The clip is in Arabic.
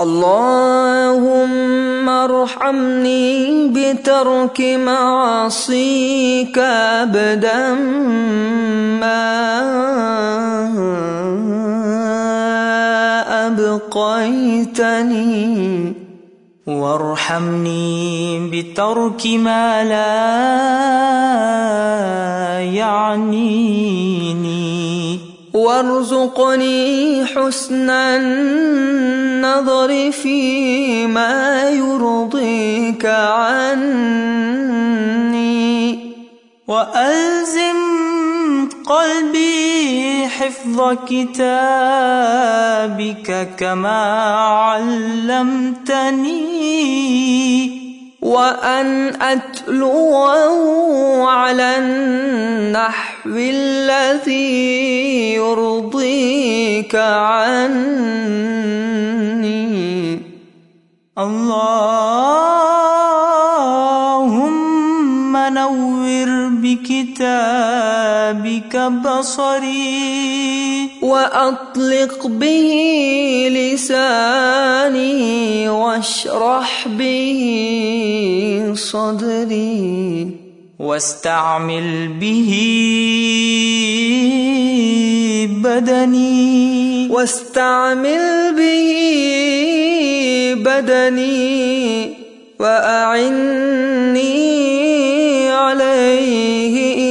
اللهم ارحمني بترك معاصيك أبدا ما أبقيتني، وارحمني بترك ما لا يعنيني، وارزقني حسن النظر فيما يرضيك عني، وألزم قلبي حفظ كتابك كما علمتني، وأن أتلوه على النحو الذي يرضيك عني. اللهم نور بكتابك بصري، وأطلق به لساني، واشرح به صدري، واستعمل به بدني، وأعني عليه